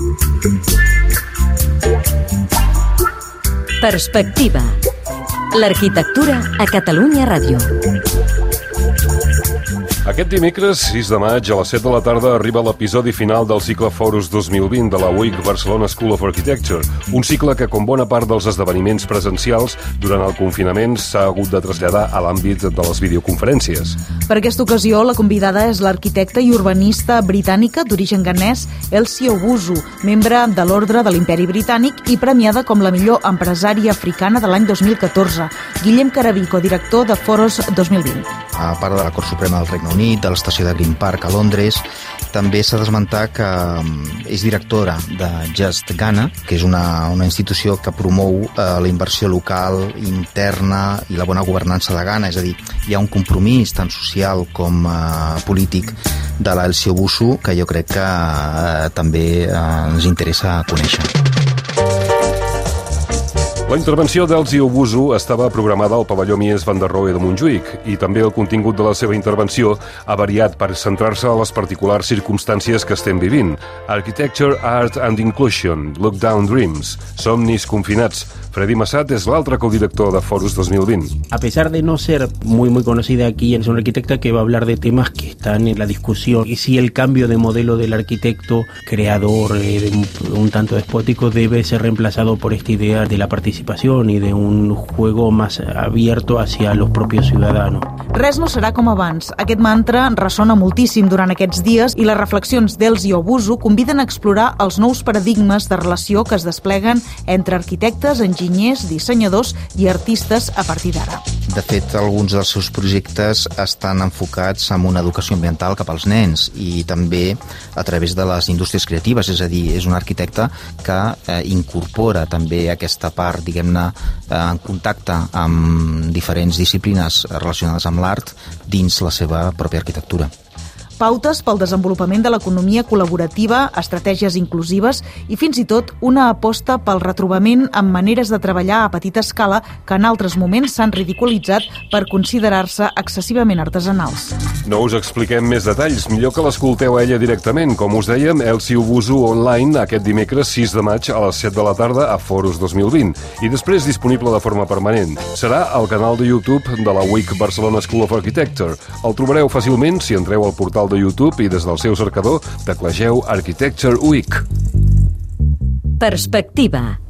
Perspectiva. L'arquitectura a Catalunya Ràdio. Aquest dimecres, 6 de maig, a les 7 de la tarda, arriba l'episodi final del cicle Forus 2020 de la UIC Barcelona School of Architecture, un cicle que, com bona part dels esdeveniments presencials, durant el confinament s'ha hagut de traslladar a l'àmbit de les videoconferències. Per aquesta ocasió, la convidada és l'arquitecta i urbanista britànica d'origen ghanès, Elsie Owusu, membre de l'Ordre de l'Imperi Britànic i premiada com la millor empresària africana de l'any 2014. Guillem Caravico, director de Forus 2020. A part de la Cort Suprema del Regne Unit, de l'estació de Green Park a Londres, també s'ha d'esmentar que és directora de Just Ghana, que és una institució que promou la inversió local, interna i la bona governança de Ghana. És a dir, hi ha un compromís tant social com polític de l'Elsie Owusu que jo crec que també ens interessa conèixer. La intervenció d'Elsie Owusu estava programada al pavelló Mies van der Rohe de Montjuïc i també el contingut de la seva intervenció ha variat per centrar-se a les particulars circumstàncies que estem vivint. Architecture, Art and Inclusion, Lockdown Dreams, Somnis confinats. Freddy Massat es l'altre codirector de Forus 2020. A pesar de no ser muy conocida aquí, es una arquitecta que va a hablar de temas que están en la discusión y si el cambio de modelo del arquitecto creador un tanto despótico debe ser reemplazado por esta idea de la participación y de un juego más abierto hacia los propios ciudadanos. Res no serà com abans. Aquest mantra ressona moltíssim durant aquests dies i les reflexions d'Elsie Owusu conviden a explorar els nous paradigmes de relació que es despleguen entre arquitectes, enginyers, dissenyadors i artistes a partir d'ara. De fet, alguns dels seus projectes estan enfocats en una educació ambiental cap als nens i també a través de les indústries creatives, és a dir, és un arquitecte que incorpora també aquesta part, diguem-ne, en contacte amb diferents disciplines relacionades amb l'art dins la seva pròpia arquitectura. Pautes pel desenvolupament de l'economia col·laborativa, estratègies inclusives i fins i tot una aposta pel retrobament amb maneres de treballar a petita escala que en altres moments s'han ridiculitzat per considerar-se excessivament artesanals. No us expliquem més detalls, millor que l'escolteu a ella directament. Com us dèiem, Elsie Owusu online aquest dimecres 6 de maig a les 7 de la tarda a Forus 2020 i després disponible de forma permanent. Serà al canal de YouTube de la UIC Barcelona School of Architecture. El trobareu fàcilment si entreu al portal de YouTube i des del seu cercador teclegeu Architecture Week. Perspectiva.